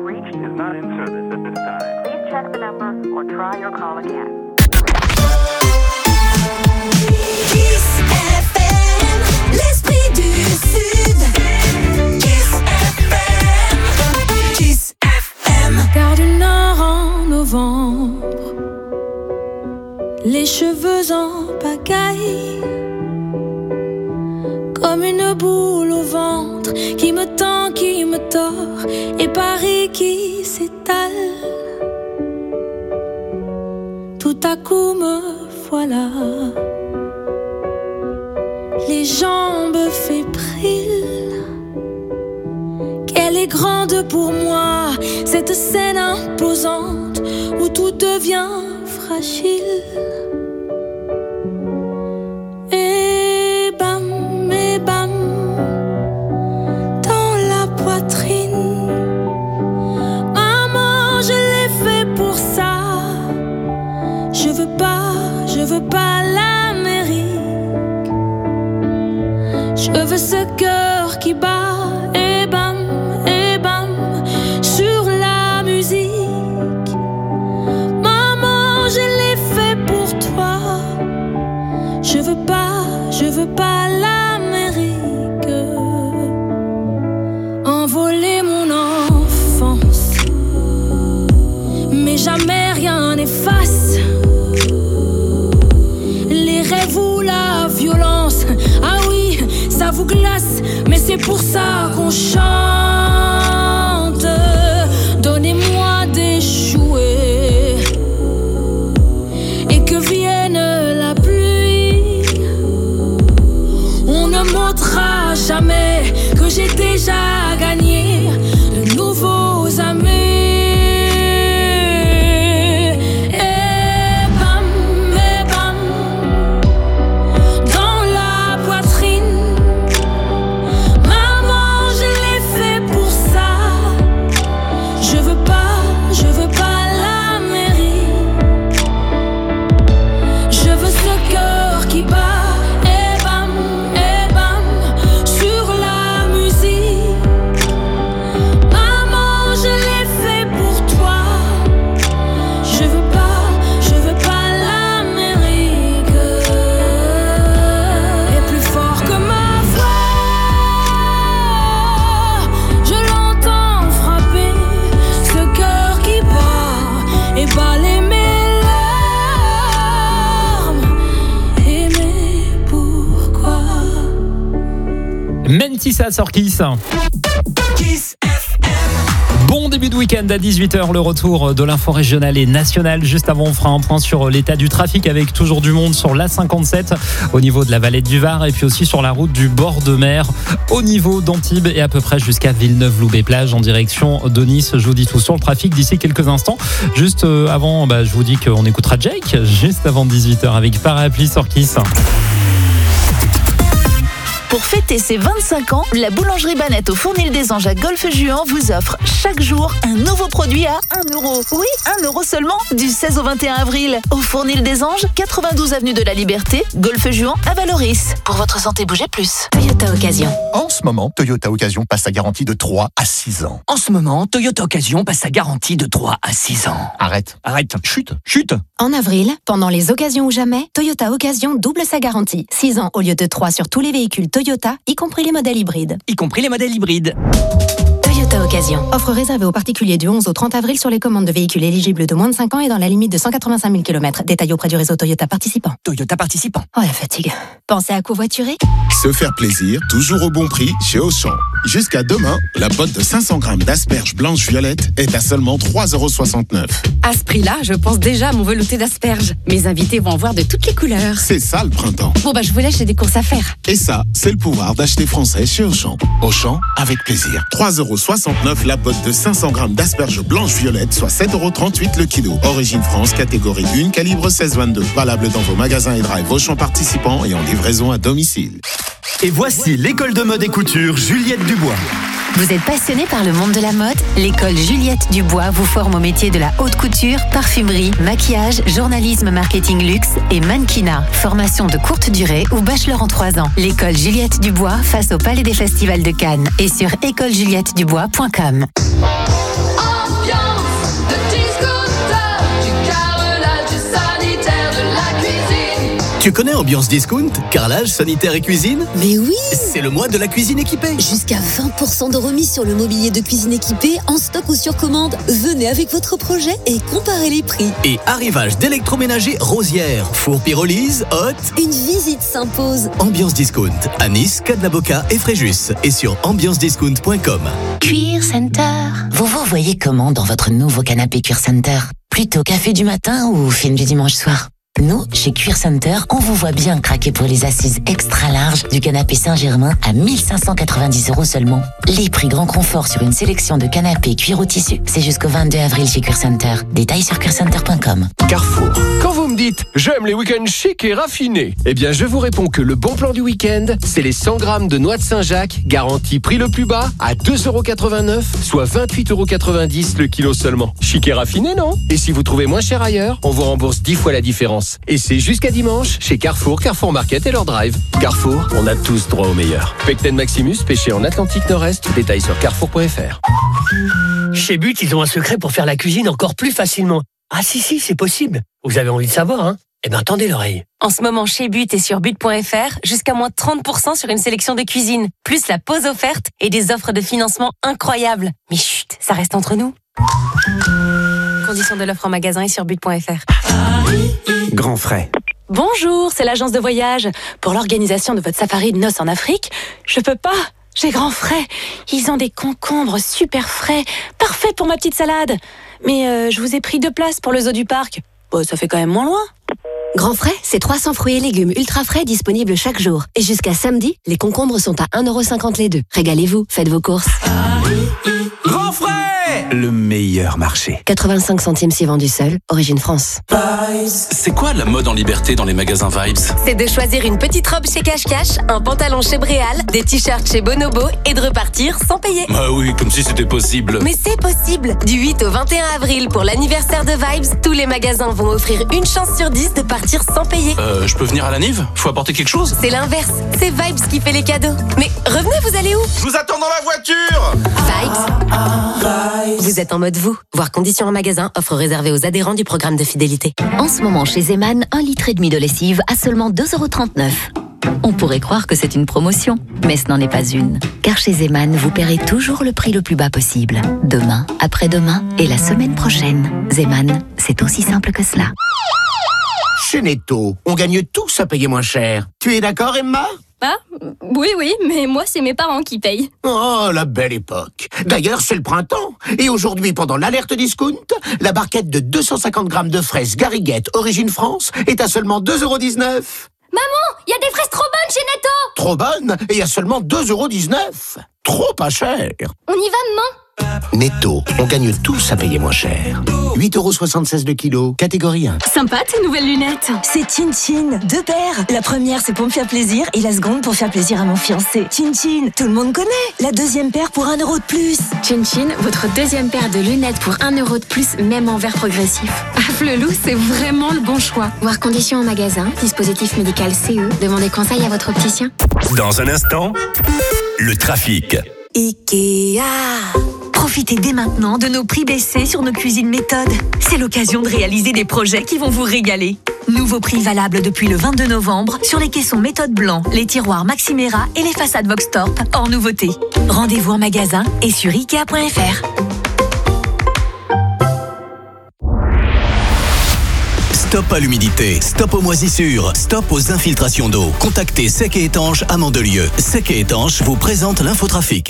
reached is not in service at this time. Please check the number or try your call again. Kiss FM, l'esprit du Sud. Kiss FM, Kiss FM. Gare du Nord en novembre, les cheveux en pagaille, comme une boule au ventre qui me tend, qui me tord, et Paris qui s'étale. Tout à coup me voilà, les jambes fébriles. Qu'elle est grande pour moi, cette scène imposante où tout devient fragile. Et bam, dans la poitrine. Maman, je l'ai fait pour ça. Je veux pas l'Amérique. Je veux ce cœur qui bat. Et bam, sur la musique. Maman, je l'ai fait pour toi. Je veux pas l'Amérique. Envoler mon enfance, mais jamais rien n'efface les rêves ou la violence. Ah oui, ça vous glace, mais c'est pour ça qu'on chante. Donnez-moi des jouets et que vienne la pluie. On ne montrera jamais que j'ai déjà gagné de nouveaux amis. Et bam, dans la poitrine. Maman, je l'ai fait pour ça. Je veux pas l'Amérique. Je veux ce cœur qui bat. Et bam, sur la musique. Maman, je l'ai fait pour toi. Je veux pas l'Amérique. Et plus fort que ma voix, je l'entends frapper. Ce cœur qui bat et balayer mes larmes. Et mais pourquoi? Mentissa sur Kiss. Kiss Bon début de week-end à 18h, le retour de l'info régionale et nationale. Juste avant, on fera un point sur l'état du trafic avec toujours du monde sur l'A57 au niveau de la vallée du Var et puis aussi sur la route du bord de mer au niveau d'Antibes et à peu près jusqu'à Villeneuve-Loubet-Plage en direction de Nice. Je vous dis tout sur le trafic d'ici quelques instants. Juste avant, je vous dis qu'on écoutera Jake juste avant 18h avec Parapluie sur Kiss. Pour fêter ses 25 ans, la boulangerie Banette au Fournil des Anges à Golfe-Juan vous offre chaque jour un nouveau produit à 1 euro. Oui, 1 euro seulement, du 16 au 21 avril. Au Fournil des Anges, 92 avenue de la Liberté, Golfe-Juan à Valoris. Pour votre santé, bougez plus. Toyota Occasion. En ce moment, Toyota Occasion passe sa garantie de 3 à 6 ans. En ce moment, Toyota Occasion passe sa garantie de 3 à 6 ans. Arrête. Chute. En avril, pendant les occasions ou jamais, Toyota Occasion double sa garantie. 6 ans au lieu de 3 sur tous les véhicules Toyota, y compris les modèles hybrides. Toyota Occasion. Offre réservée aux particuliers du 11 au 30 avril sur les commandes de véhicules éligibles de moins de 5 ans et dans la limite de 185 000 km. Détail auprès du réseau Toyota participant. Oh la fatigue. Pensez à covoiturer? Se faire plaisir, toujours au bon prix chez Auchan. Jusqu'à demain, la botte de 500 grammes d'asperges blanches violettes est à seulement 3,69 €. À ce prix-là, je pense déjà à mon velouté d'asperges. Mes invités vont en voir de toutes les couleurs. C'est ça le printemps. Bon je vous laisse, j'ai des courses à faire. Et ça, c'est le pouvoir d'acheter français chez Auchan. Auchan, avec plaisir. 3,69 € la botte de 500 grammes d'asperges blanches violettes, soit 7,38 € le kilo. Origine France, catégorie 1, calibre 16-22. Valable dans vos magasins et drive Auchan participants et en livraison à domicile. Et voici l'école de mode et couture Juliette Dubois. Vous êtes passionné par le monde de la mode? L'école Juliette Dubois vous forme au métier de la haute couture, parfumerie, maquillage, journalisme, marketing luxe et mannequinat. Formation de courte durée ou bachelor en 3 ans. L'école Juliette Dubois face au Palais des Festivals de Cannes et sur écolejuliettedubois.com. Tu connais Ambiance Discount? Carrelage, sanitaire et cuisine? Mais oui! C'est le mois de la cuisine équipée. Jusqu'à 20% de remise sur le mobilier de cuisine équipé, en stock ou sur commande. Venez avec votre projet et comparez les prix. Et arrivage d'électroménager Rosière, four pyrolyse, hot. Une visite s'impose. Ambiance Discount à Nice, Cadlaboca et Fréjus. Et sur ambiancediscount.com. Cuir Center. Vous vous voyez comment dans votre nouveau canapé Cuir Center? Plutôt café du matin ou film du dimanche soir? Nous, chez Cuir Center, on vous voit bien craquer pour les assises extra larges du canapé Saint-Germain à 1590 € seulement. Les prix grand confort sur une sélection de canapés cuir au tissu, c'est jusqu'au 22 avril chez Cuir Center. Détails sur cuircenter.com. Carrefour. Quand vous me dites « j'aime les week-ends chics et raffinés », eh bien je vous réponds que le bon plan du week-end, c'est les 100 grammes de noix de Saint-Jacques, garantie prix le plus bas à 2,89 €, soit 28,90 € le kilo seulement. Chic et raffiné, non? Et si vous trouvez moins cher ailleurs, on vous rembourse 10 fois la différence. Et c'est jusqu'à dimanche chez Carrefour, Carrefour Market et leur drive. Carrefour, on a tous droit au meilleur. Pecten Maximus, pêché en Atlantique Nord-Est, détails sur carrefour.fr. Chez But, ils ont un secret pour faire la cuisine encore plus facilement. Ah si, c'est possible. Vous avez envie de savoir, hein? Eh bien, tendez l'oreille. En ce moment, chez But et sur but.fr, jusqu'à moins 30% sur une sélection de cuisine, plus la pause offerte et des offres de financement incroyables. Mais chut, ça reste entre nous. Conditions de l'offre en magasin et sur but.fr. Grand frais. Bonjour, c'est l'agence de voyage. Pour l'organisation de votre safari de noces en Afrique, je peux pas. J'ai grand frais. Ils ont des concombres super frais, parfaits pour ma petite salade. Mais je vous ai pris 2 places pour le zoo du parc. Bon, ça fait quand même moins loin. Grand frais, c'est 300 fruits et légumes ultra frais disponibles chaque jour. Et jusqu'à samedi, les concombres sont à 1,50 € les 2. Régalez-vous, faites vos courses. Grand frais! Le meilleur marché. 85 centimes si vendu seul, origine France. C'est quoi la mode en liberté dans les magasins Vibes? C'est de choisir une petite robe chez Cache Cache, un pantalon chez Bréal, des t-shirts chez Bonobo et de repartir sans payer. Bah oui, comme si c'était possible. Mais c'est possible. Du 8 au 21 avril pour l'anniversaire de Vibes, tous les magasins vont offrir une chance sur 10 de partir sans payer. Je peux venir à la Nive? Faut apporter quelque chose? C'est l'inverse. C'est Vibes qui fait les cadeaux. Mais revenez, vous allez où? Je vous attends dans la voiture! Vibes. Vous êtes en mode vous. Voir conditions en magasin, offre réservée aux adhérents du programme de fidélité. En ce moment, chez Zeman, 1,5 litre de lessive à seulement 2,39 €. On pourrait croire que c'est une promotion, mais ce n'en est pas une. Car chez Zeman, vous paierez toujours le prix le plus bas possible. Demain, après-demain et la semaine prochaine. Zeman, c'est aussi simple que cela. Chez Netto, on gagne tous à payer moins cher. Tu es d'accord, Emma? Ah, oui, mais moi, c'est mes parents qui payent. Oh, la belle époque. D'ailleurs, c'est le printemps. Et aujourd'hui, pendant l'alerte discount, la barquette de 250 grammes de fraises Gariguette, origine France, est à seulement 2,19 €. Maman, il y a des fraises trop bonnes chez Netto. Trop bonnes et à seulement 2,19 €. Trop pas cher. On y va, maman? Netto, on gagne tous à payer moins cher. 8,76 € le kilo, catégorie 1. Sympa tes nouvelles lunettes. C'est Chin Chin, 2 paires. La première c'est pour me faire plaisir et la seconde pour faire plaisir à mon fiancé. Chin Chin, tout le monde connaît. La deuxième paire pour 1 € de plus. Chin Chin, votre deuxième paire de lunettes pour 1 € de plus, même en verre progressif. Ah, Flelou, c'est vraiment le bon choix. Voir conditions en magasin, dispositif médical CE. Demandez conseil à votre opticien. Dans un instant, le trafic. Ikea. Profitez dès maintenant de nos prix baissés sur nos cuisines méthodes. C'est l'occasion de réaliser des projets qui vont vous régaler. Nouveau prix valable depuis le 22 novembre sur les caissons méthode blanc, les tiroirs Maximera et les façades Voxtorp hors nouveauté. Rendez-vous en magasin et sur Ikea.fr. Stop à l'humidité, stop aux moisissures, stop aux infiltrations d'eau. Contactez Sec et Étanche à Mandelieu. Sec et Étanche vous présente l'infotrafic.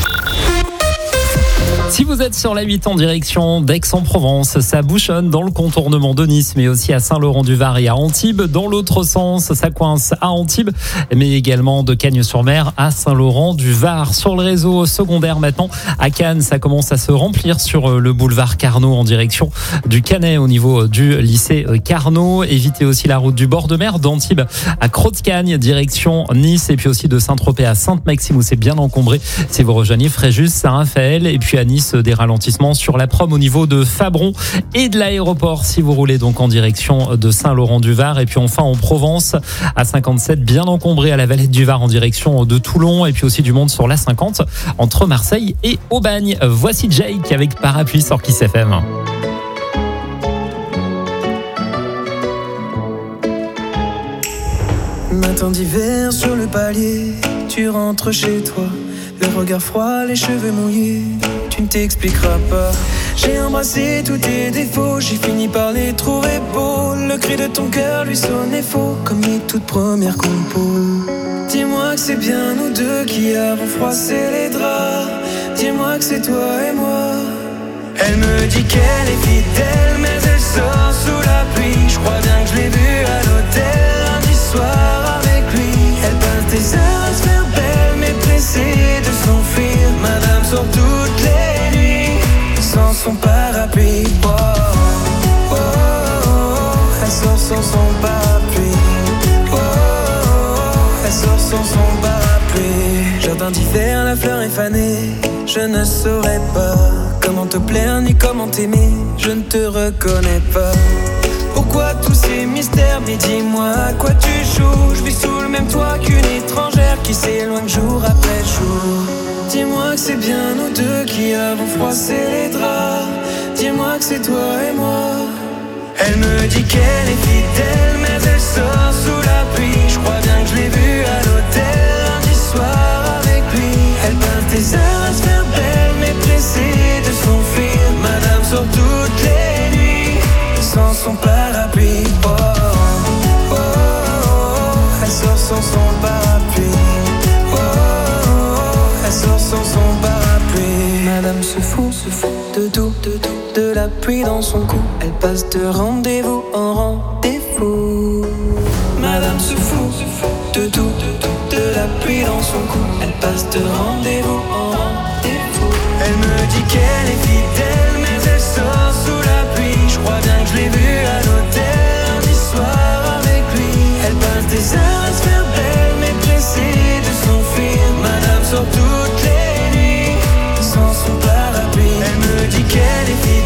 Si vous êtes sur la 8 en direction d'Aix-en-Provence, ça bouchonne dans le contournement de Nice, mais aussi à Saint-Laurent-du-Var et à Antibes. Dans l'autre sens, ça coince à Antibes, mais également de Cagnes-sur-Mer à Saint-Laurent-du-Var. Sur le réseau secondaire maintenant, à Cannes, ça commence à se remplir sur le boulevard Carnot en direction du Canet au niveau du lycée Carnot. Évitez aussi la route du bord de mer d'Antibes à Croix-de-Cagne, direction Nice, et puis aussi de Saint-Tropez à Sainte-Maxime où c'est bien encombré si vous rejoignez Fréjus, Saint-Raphaël, et puis à Nice, des ralentissements sur la prom au niveau de Fabron et de l'aéroport si vous roulez donc en direction de Saint-Laurent-du-Var. Et puis enfin en Provence à 57, bien encombré à la Valette du Var en direction de Toulon, et puis aussi du monde sur la 50 entre Marseille et Aubagne. Voici Jake avec Parapluie sur Kiss FM. matin d'hiver sur le palier, tu rentres chez toi, le regard froid, les cheveux mouillés, tu ne t'expliqueras pas. J'ai embrassé tous tes défauts, j'ai fini par les trouver beaux. Le cri de ton cœur lui sonnait faux, comme les toutes premières compos. Dis-moi que c'est bien nous deux qui avons froissé les draps. Dis-moi que c'est toi et moi. Elle me dit qu'elle est fidèle, mais elle sort sous la pluie. Je crois bien que je l'ai vue à l'hôtel lundi soir avec lui. Elle passe des heures à se faire belle, mais pressée de s'enfuir. Madame sort toutes les nuits sans son parapluie. Oh, oh, oh, oh. Elle sort sans son parapluie. Oh, oh, oh. Elle sort sans son parapluie. Jardin d'hiver, la fleur est fanée. Je ne saurais pas comment te plaire ni comment t'aimer. Je ne te reconnais pas. Pourquoi tous ces mystères? Mais dis-moi à quoi tu joues. Je vis sous le même toit qu'une étrangère qui s'éloigne jour après jour. Dis-moi que c'est bien nous deux qui avons froissé les draps. Dis-moi que c'est toi et moi. Elle me dit qu'elle est fidèle, mais elle sort sous la pluie. Je crois bien que je l'ai vue à l'hôtel lundi soir avec lui. Elle passe des heures à se faire belle, mais pressée de s'enfuir. Madame sort toutes les nuits sans son parapluie. Oh, oh, oh, oh. Elle sort sans son parapluie. Oh, oh, oh. Elle sort sans son parapluie. Madame se fout de tout, de la pluie dans son cou. Elle passe de rendez-vous en rendez-vous. Madame se fout de tout, de la pluie dans son cou. Elle passe de rendez-vous en rendez-vous. Elle me dit qu'elle est fidèle,